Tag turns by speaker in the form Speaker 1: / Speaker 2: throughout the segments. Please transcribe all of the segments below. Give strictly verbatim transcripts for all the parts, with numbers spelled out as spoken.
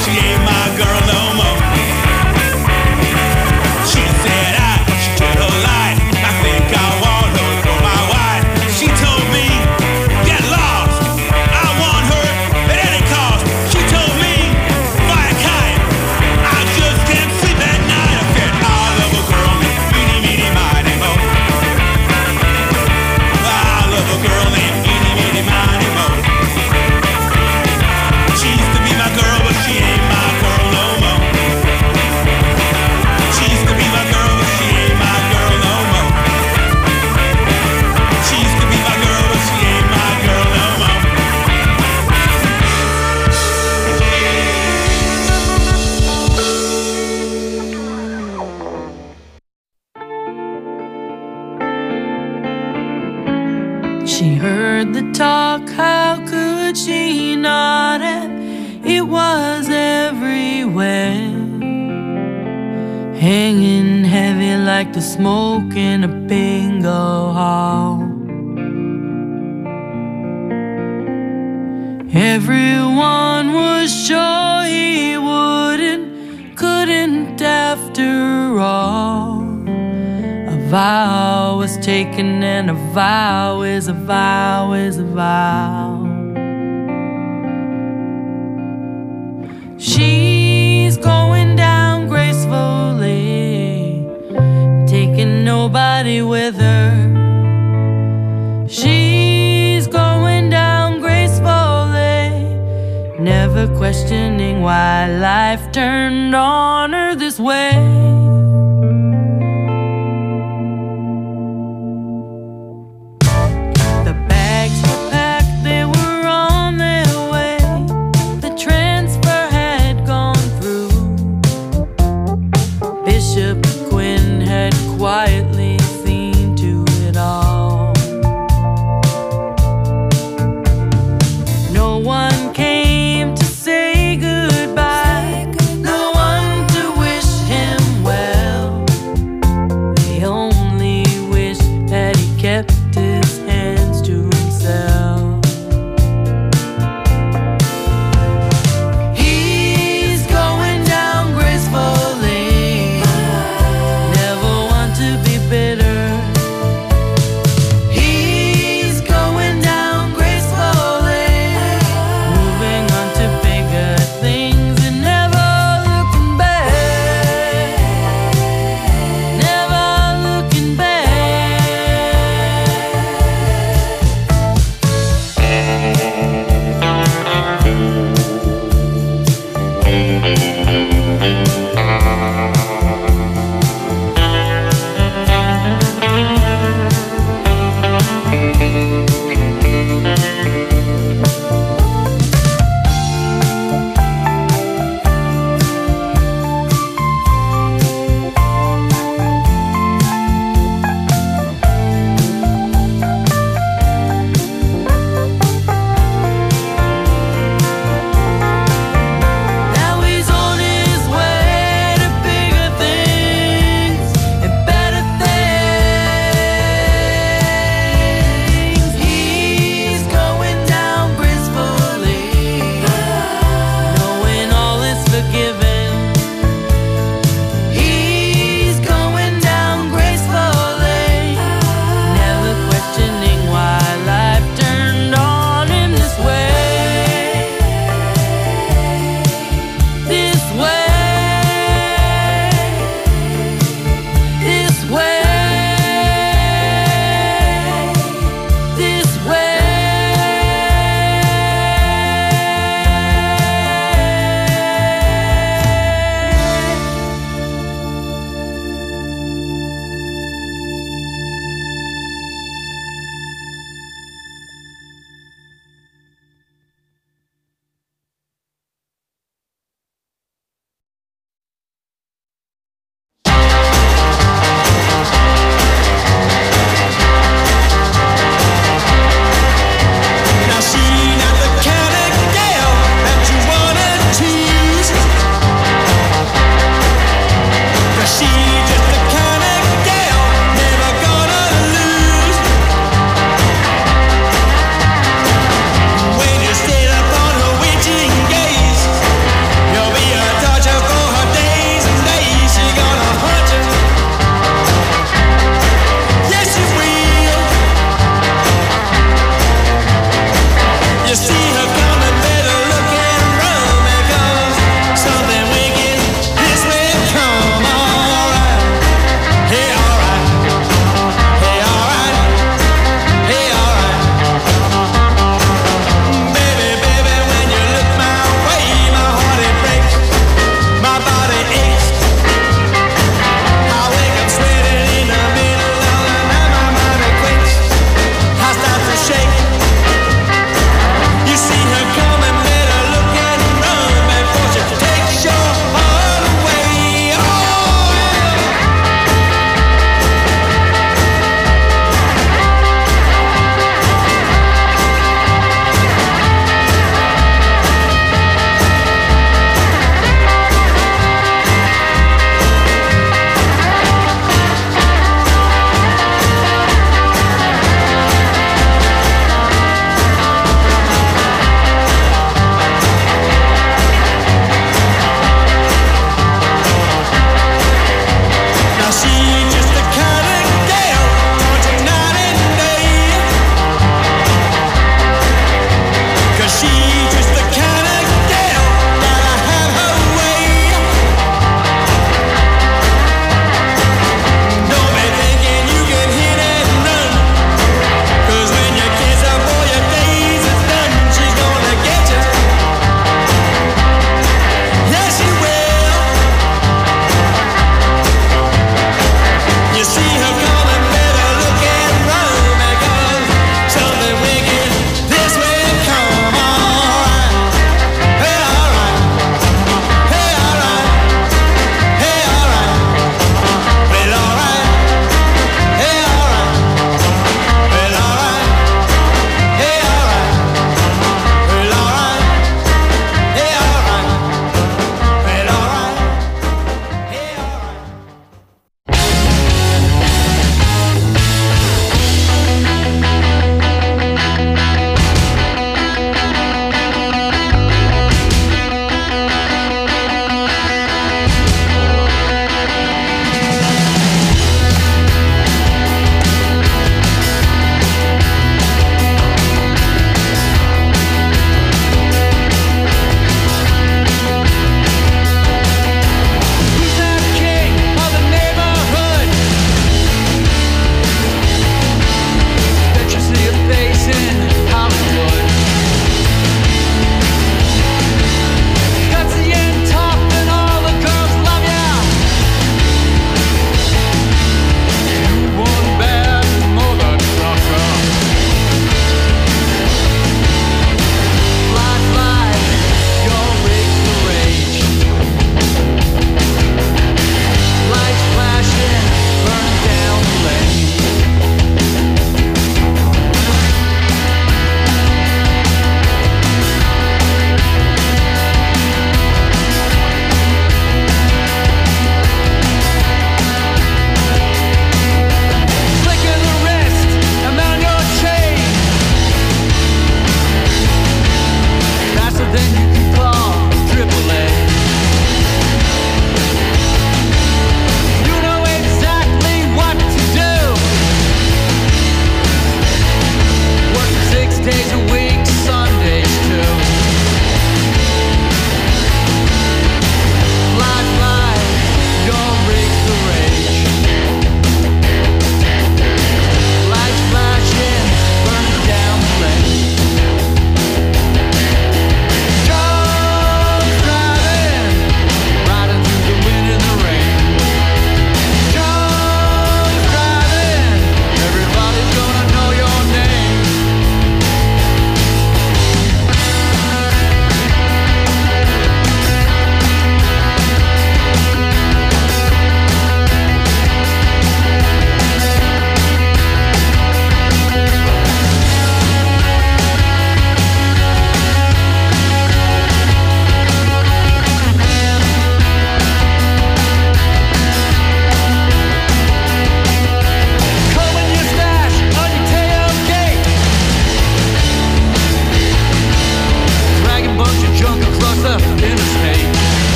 Speaker 1: she ain't my girl no more. She said I should kill her life. I think I want her for my wife. She told me, get lost. I want her at any cost. She told me, fly a kite. I just can't sleep at night. I said I love a girl named Meeny Meeny Miny Mo. I love a girl named Meeny Meeny Miny Mo. She used to be my girl, but she ain't my girl no more. She used to be my girl, but she ain't my girl no more. She used to be my girl, but she ain't my girl no more.
Speaker 2: She heard the talk, how could she not have? It was everywhere, hanging heavy like the smoke in a bingo hall. Everyone was sure he wouldn't, couldn't after all. A vow was taken, and a vow is a vow is a vow. She's going down gracefully, taking nobody with her. She's going down gracefully, never questioning why life turned on her this way. Quietly seen to it all. No one came to say goodbye, no one to wish him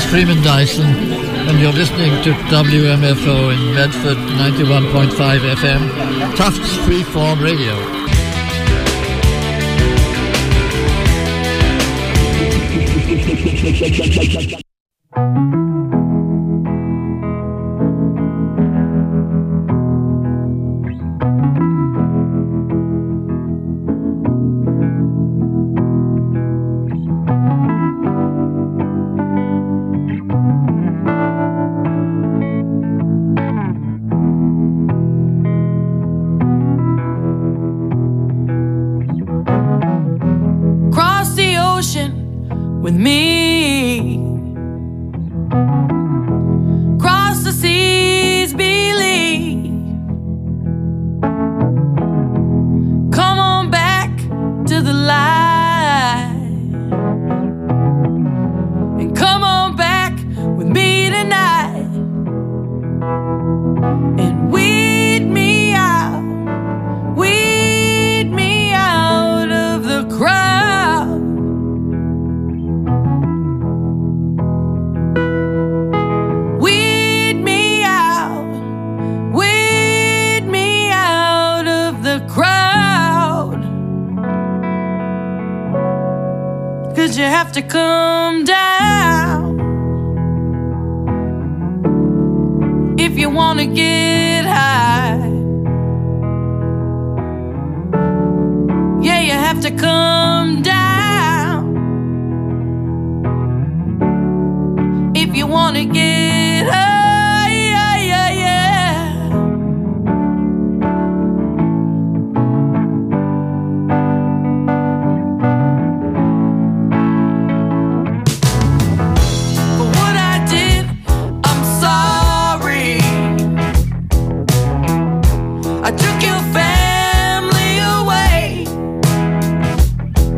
Speaker 3: is Freeman Dyson, and you're listening to W M F O in Medford, ninety-one point five F M, Tufts Freeform Radio.
Speaker 2: With me, cross the seas, believe. Come on back to the light, and come on back with me tonight, and weed me out, weed me out of the crowd. You have to come down if you want to get high. Yeah, you have to come down if you want to get high. Yeah, yeah, yeah.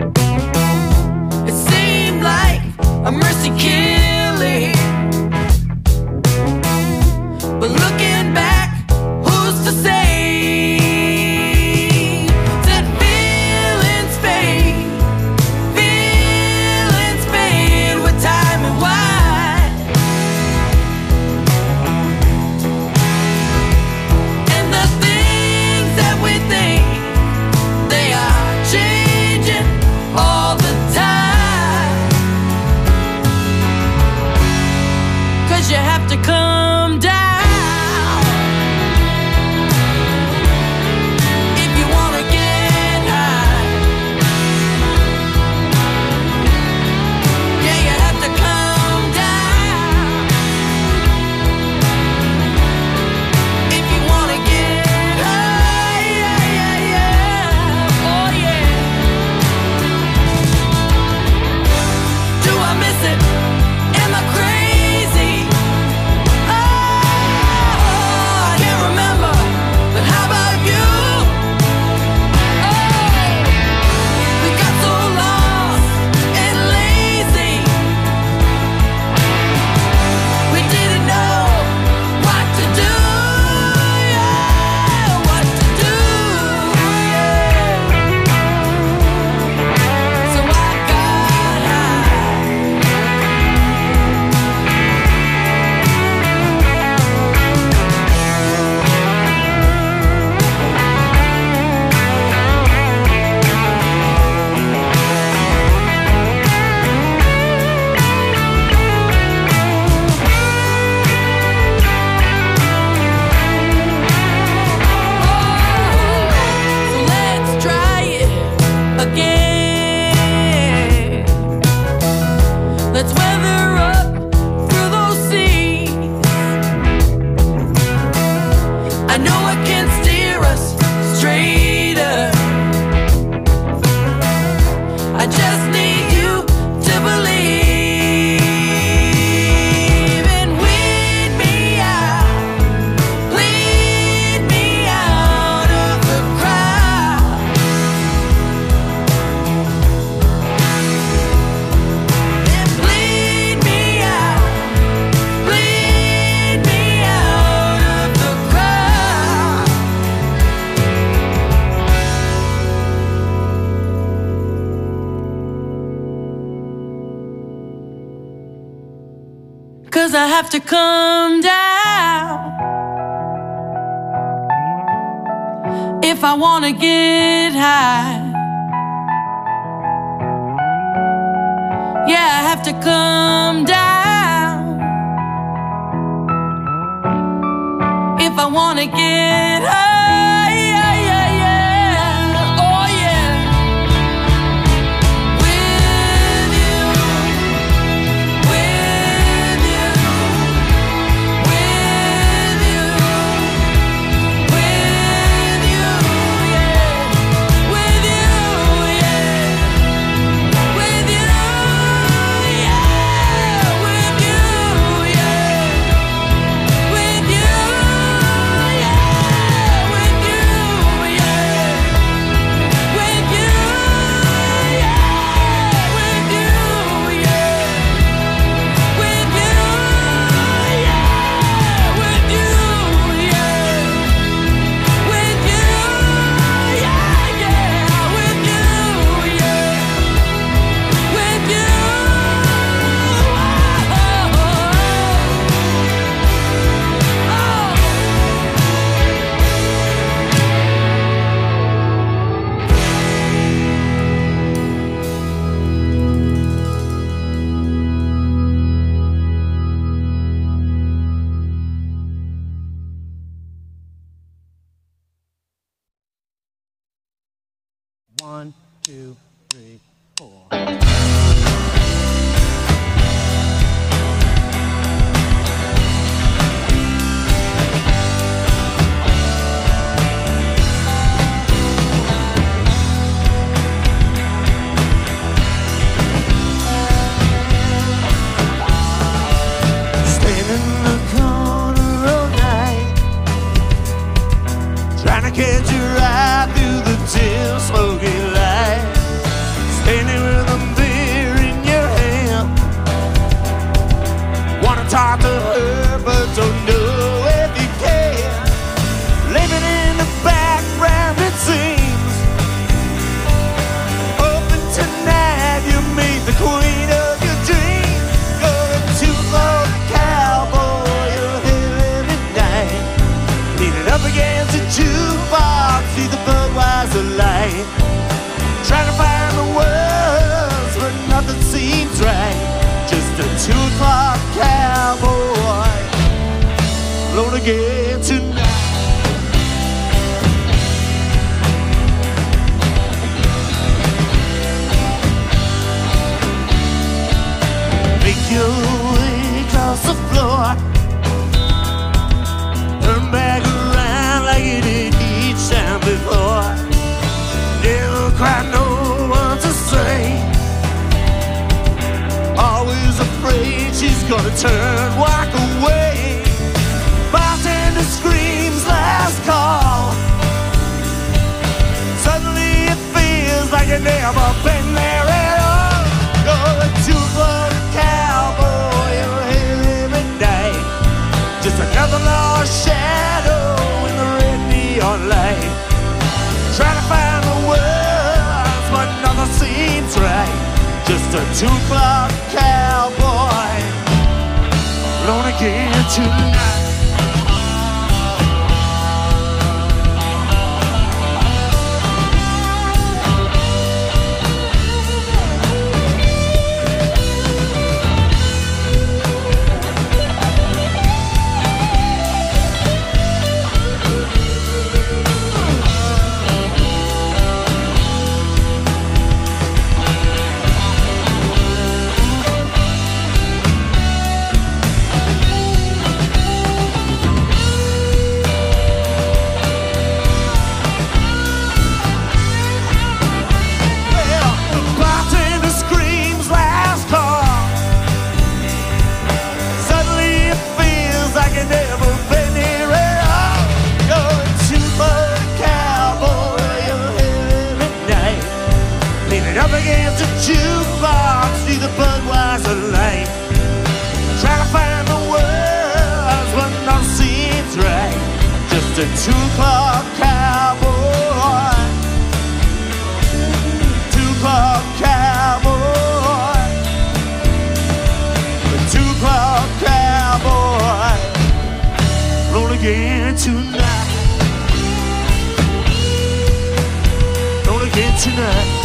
Speaker 2: A mercy killing have to come down if I wanna get high. Yeah, I have to come down if I wanna get high. Yeah, yeah, yeah. Oh yeah. With you, with you, with you, with you, yeah. With you, yeah. With you, yeah. With you, yeah. With you, yeah. With you, yeah. With you, yeah. With you, yeah. With you, yeah. With you, yeah. With you, yeah, yeah. With you, yeah. With you,
Speaker 1: One, two, three, four. Standing in the corner all night, trying to catch your eye through the dim smoky light. Standing with a beer in your hand, wanna talk to her but don't know if you can. Living in the background it seems, open tonight you meet the queen of your dreams. Going to the cowboy, you're here every night, leaning up against the jukebox, see the Budweiser light, trying to find the words but nothing seems right. Just a two o'clock cowboy, alone again tonight. Make your way across the floor, turn back around like you did each time before. Never quite know what to say, always afraid she's gonna turn, walk away. Bartender screams last call, suddenly it feels like you've never been there at all. You're a two-blood cowboy, you're here every night, just another lost shadow in the red neon light, trying to find the words but nothing seems right. Just a two o'clock cowboy, alone again tonight. Jukebox, see the Budweiser light, try to find the words but nothing seems right. Just a two o'clock cowboy, two o'clock cowboy, a two o'clock cowboy. again tonight. Gonna get tonight.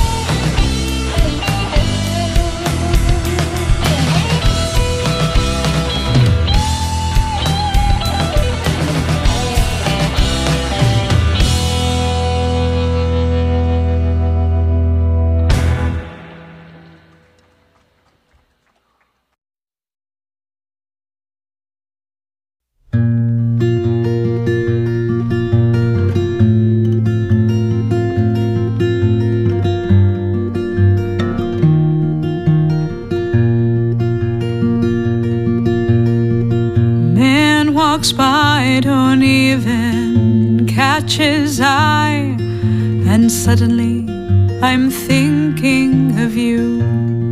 Speaker 2: By, don't even catch his eye, and suddenly I'm thinking of you.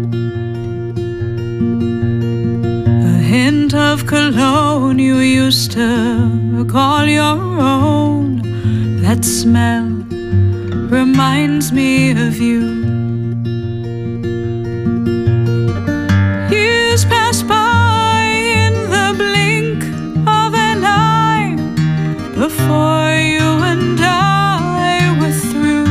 Speaker 2: A hint of cologne you used to call your own, that smell reminds me of you. Years pass by before you and I were through.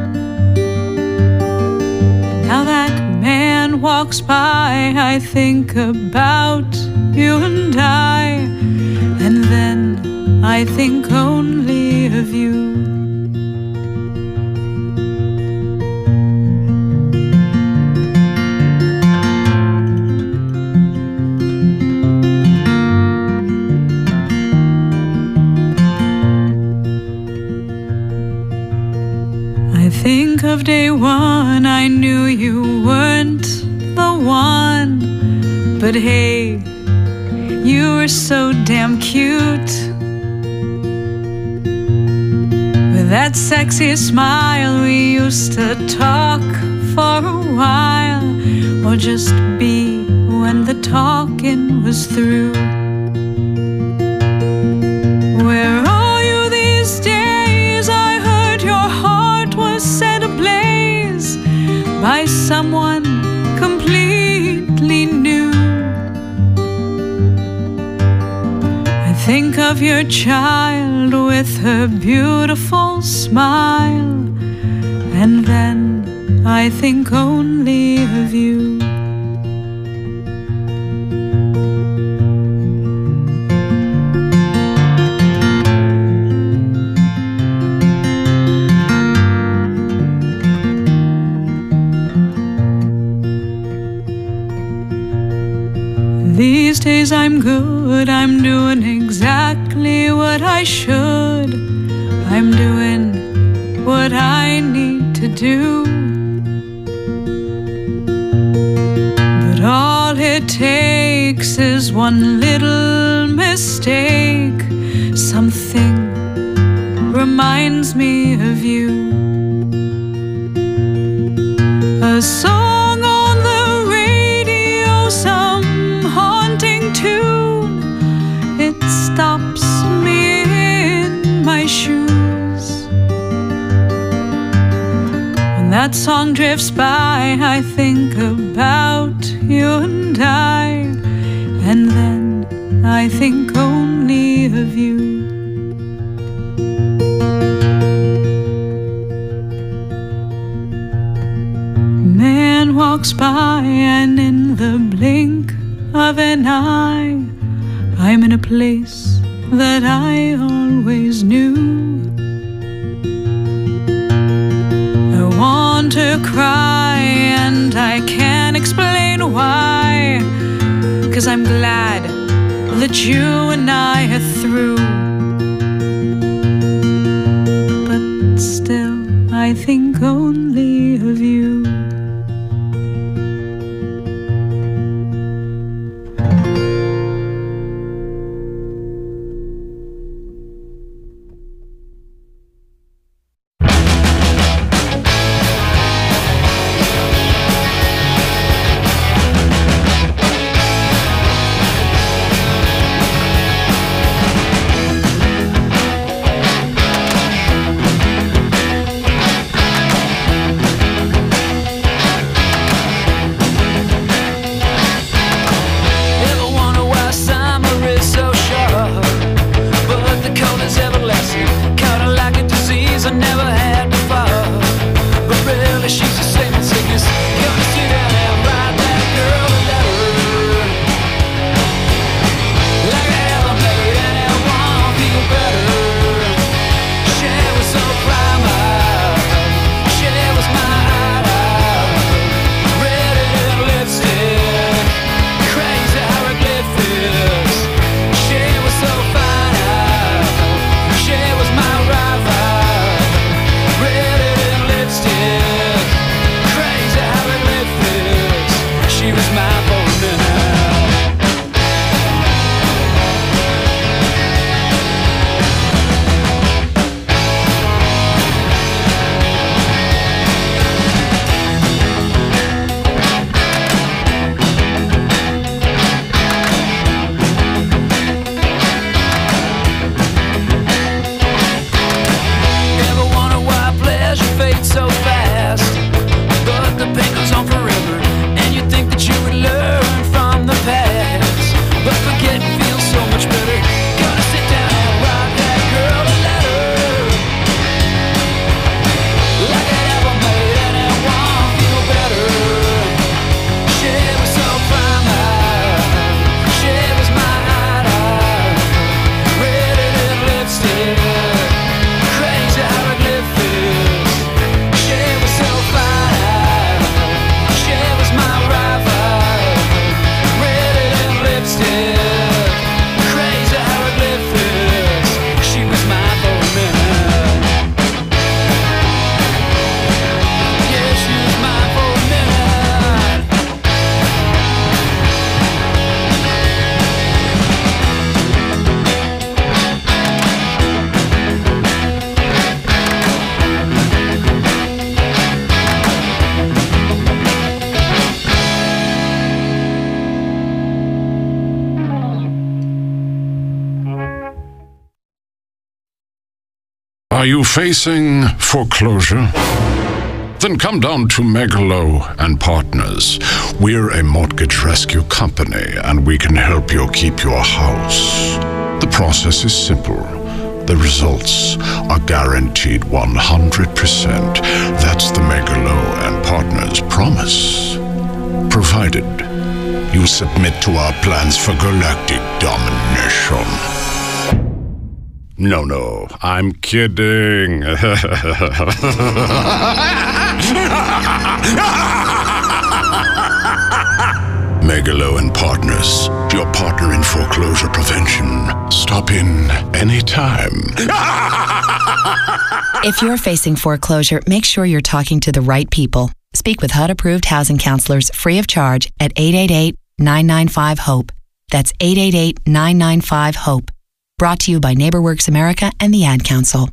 Speaker 2: Now that man walks by, I think about you and I, and then I think only of you. Think of day one, I knew you weren't the one, but hey, you were so damn cute. With that sexy smile, we used to talk for a while, or just be when the talking was through. Where are you these days? I heard your heart was set ablaze by someone completely new. I think of your child with her beautiful smile, and then I think only of you. These days I'm good, I'm doing exactly what I should. I'm doing what I need to do. But all it takes is one little mistake. Something reminds me of you. A song on the radio, some haunting tune, it stops me in my shoes. When that song drifts by, I think about you and I, and then I think only of you. Man walks by, and in the blink of an eye, I'm in a place that I always knew. I want to cry and I can't explain why, 'cause I'm glad that you and I are through. But still I think only of you.
Speaker 4: Are you facing foreclosure? Then come down to Megalow and Partners. We're a mortgage rescue company, and we can help you keep your house. The process is simple. The results are guaranteed one hundred percent. That's the Megalow and Partners promise. Provided you submit to our plans for galactic domination. No, no, I'm kidding. Megalow and Partners, your partner in foreclosure prevention. Stop in anytime.
Speaker 5: If you're facing foreclosure, make sure you're talking to the right people. Speak with H U D-approved housing counselors free of charge at eight eight eight, nine nine five, HOPE. That's eight eight eight, nine nine five, HOPE. Brought to you by NeighborWorks America and the Ad Council.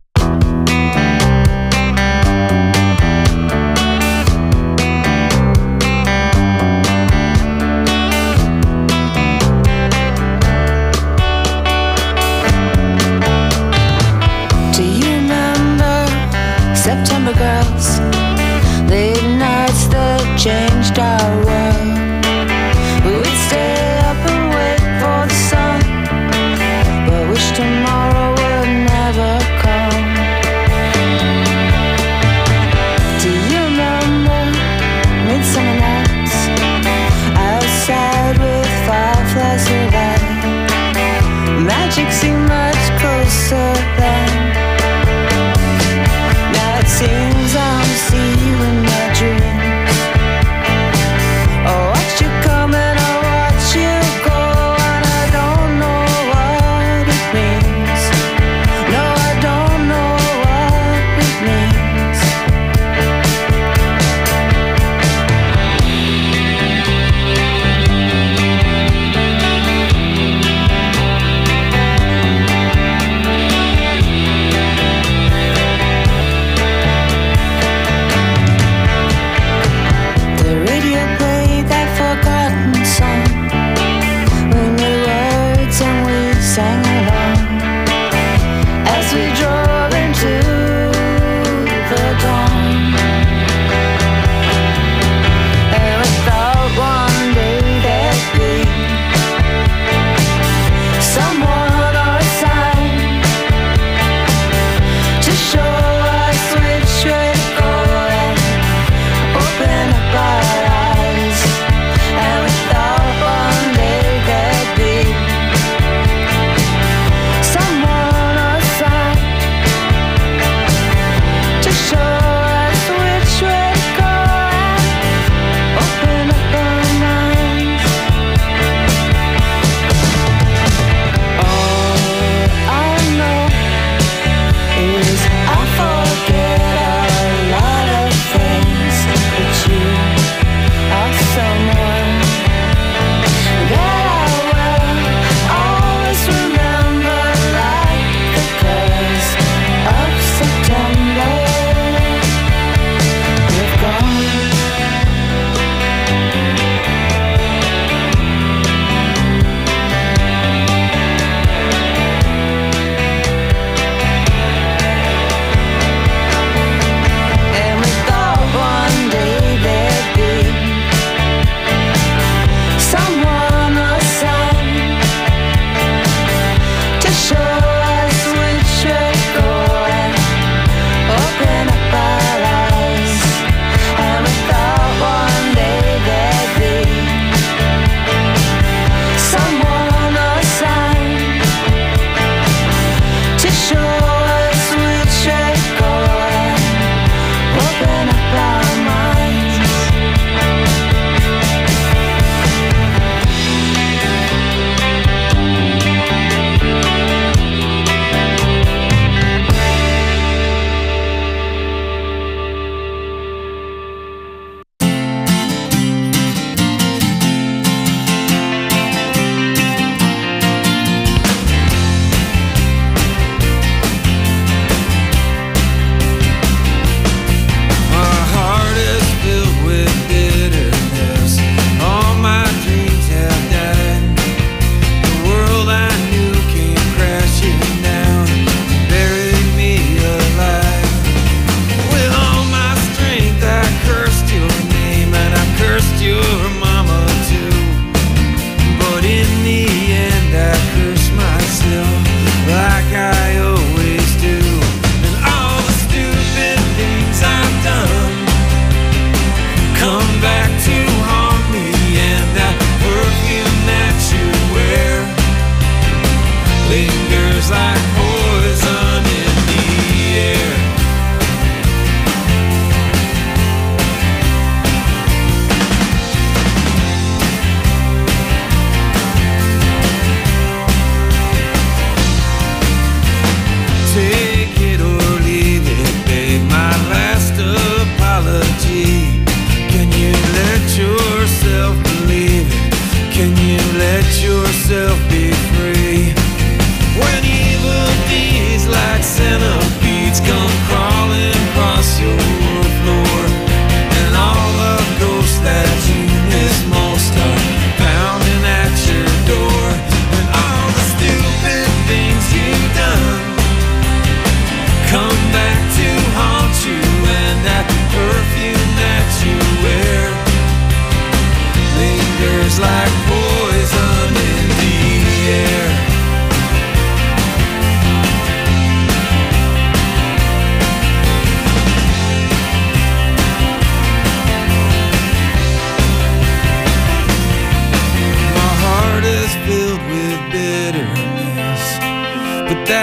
Speaker 6: Do you remember September girls? Late nights that changed our world. We would stay up and wait for the sun, but wish tomorrow would never come.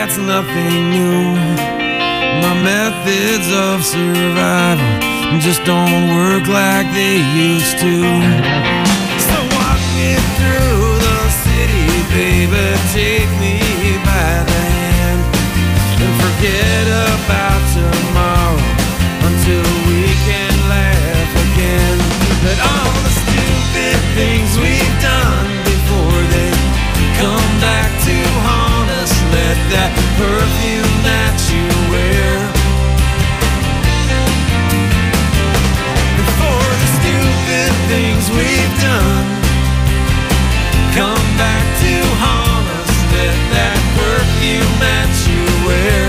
Speaker 7: that's nothing new. My methods of survival just don't work like they used to. So walk me through the city, baby, take me by the hand, and forget about tomorrow until we can laugh again. But all the stupid things we've done before they come back to haunt us. Let that perfume that you wear, before the stupid things we've done come back to haunt us. Let that perfume that you wear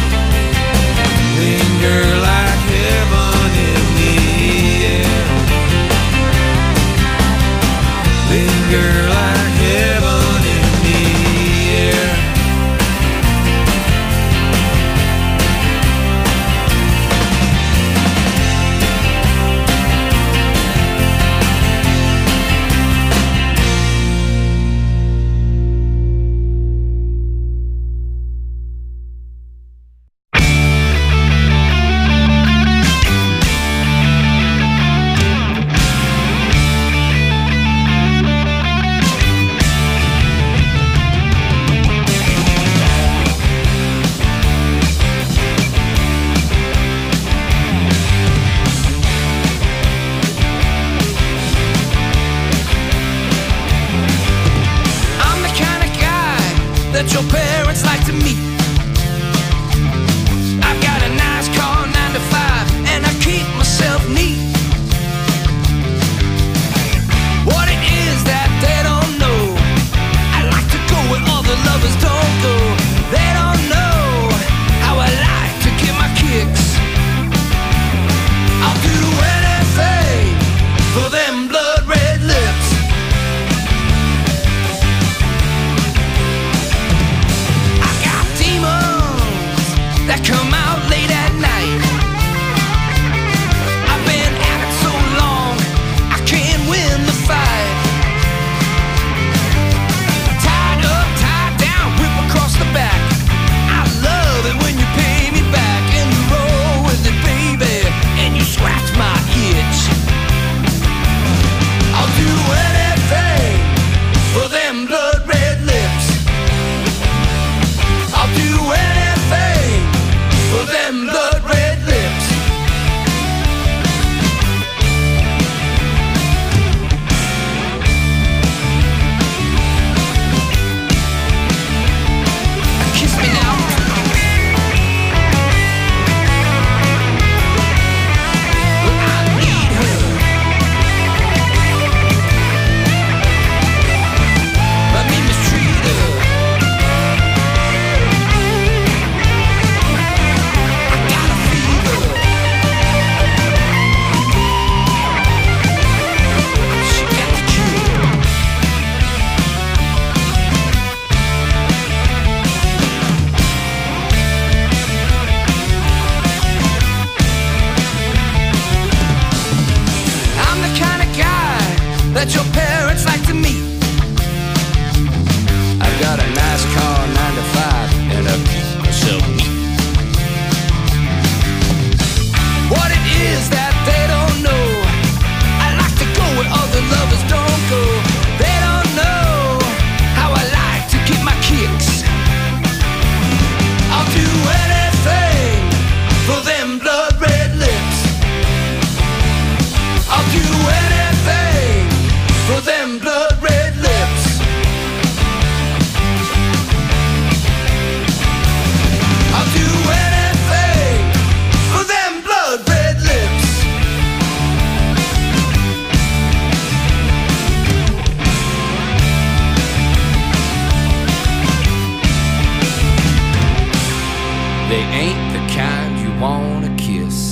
Speaker 7: linger like heaven in the air. Linger like heaven in the air. That your parents like to meet. I've got a nice car, nine to five, and I keep myself neat. What it is that they don't know, I like to go where other lovers don't go. They don't know how I like to get my kicks. I'll do anything for them blood red lips. That come out late at night. I've been at it so long, I can't win the fight. Tied up, tied down, whip across the back. I love it when you pay me back and you roll with it, baby, and you scratch my itch. I'll do anything for them blood red lips. I'll do anything for them blood red lips. Kiss me now. I need her. Let me mistreat her. That your parents like to meet. I've got a nice car, nine to five, and I keep myself neat. What it is that they don't know, I like to go where other lovers don't go. They don't know how I like to get my kicks. I'll do anything for them blood red lips. I'll do anything for them blood red lips. I'll do anything for them blood red lips. They ain't the kind you wanna kiss.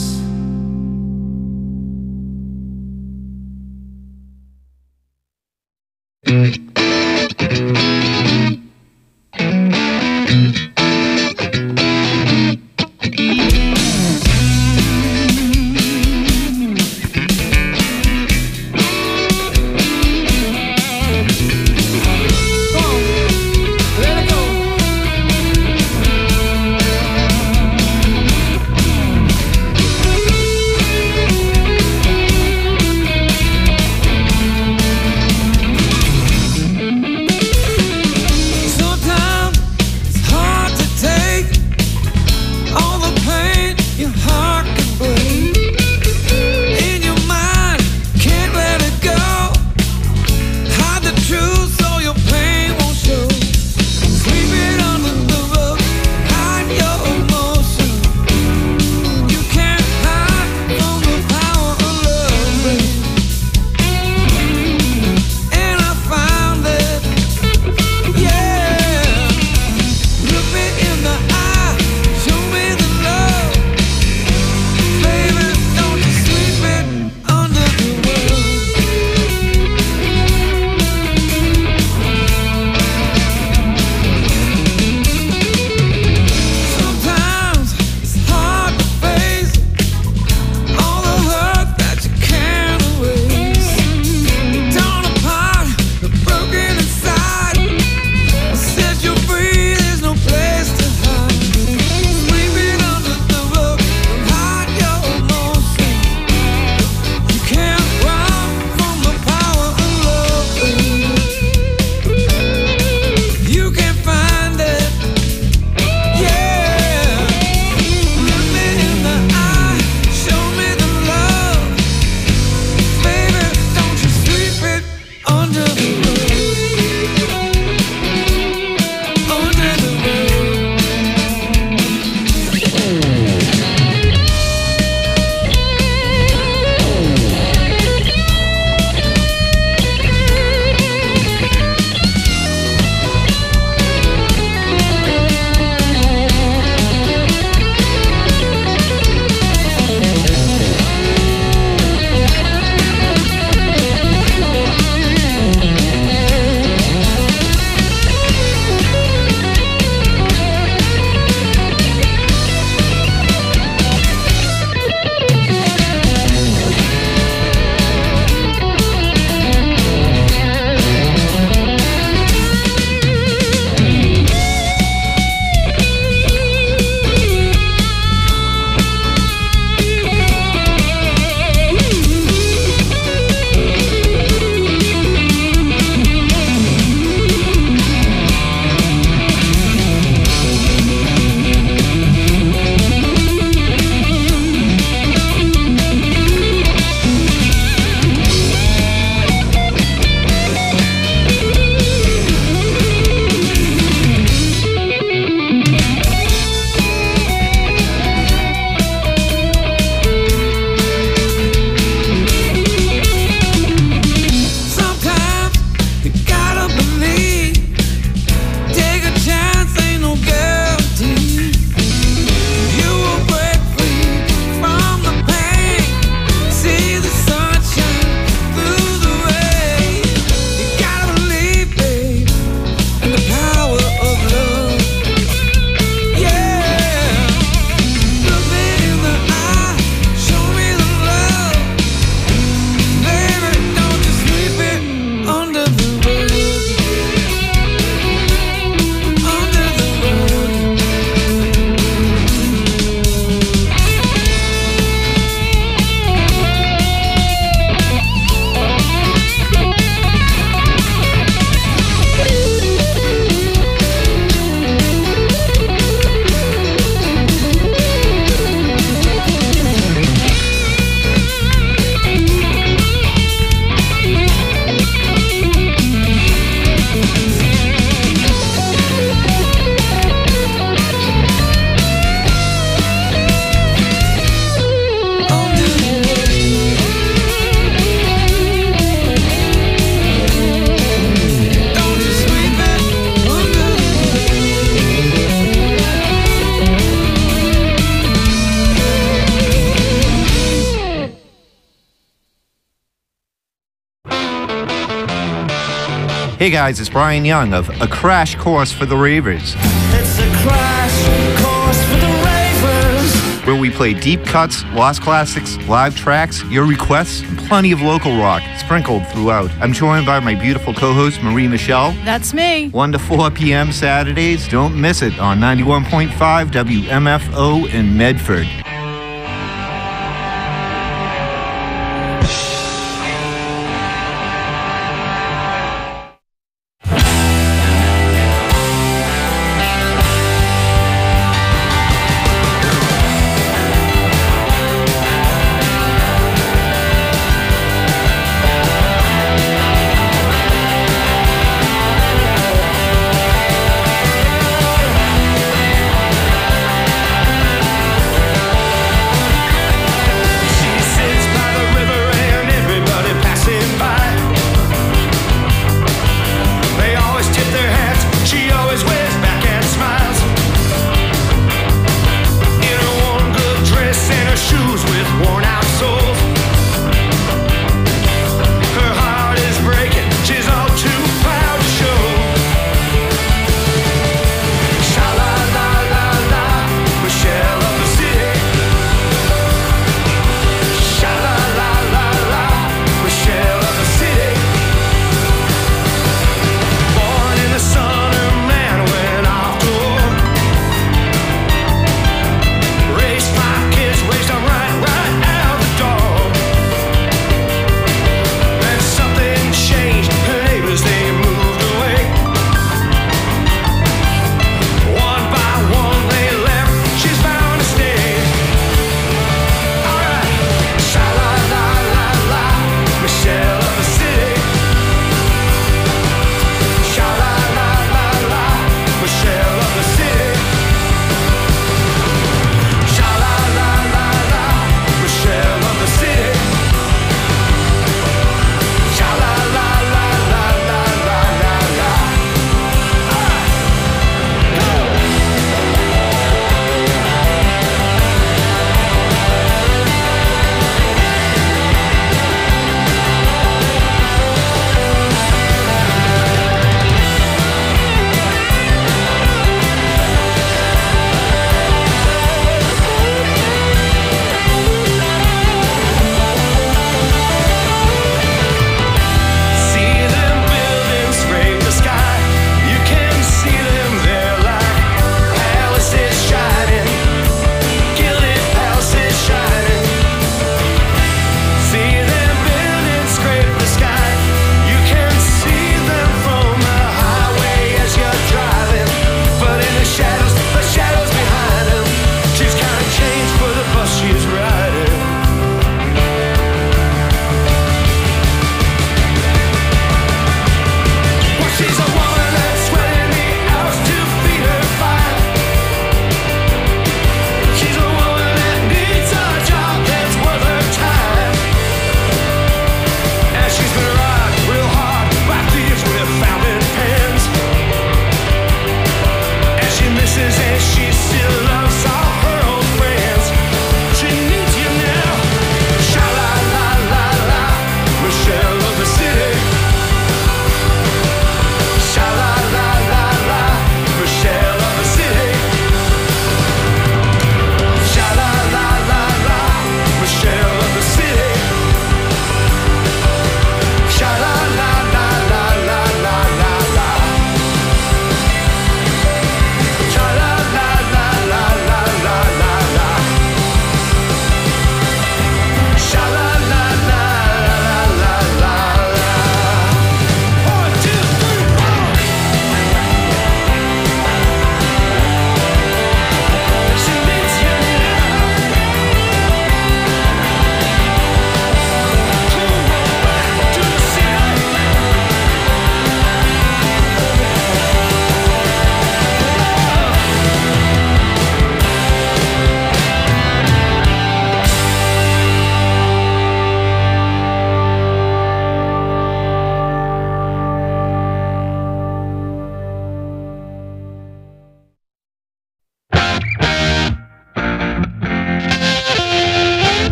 Speaker 8: Hey guys, it's Brian Young of A Crash Course for the Ravers.
Speaker 9: It's a crash course for the Ravers.
Speaker 8: Where we play deep cuts, lost classics, live tracks, your requests, and plenty of local rock sprinkled throughout. I'm joined by my beautiful co-host, Marie Michelle.
Speaker 10: That's me.
Speaker 8: one to four p.m. Saturdays. Don't miss it on ninety-one point five W M F O in Medford.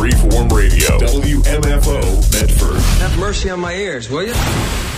Speaker 10: Freeform Radio, W M F O, Medford.
Speaker 11: Have mercy on my ears, will you?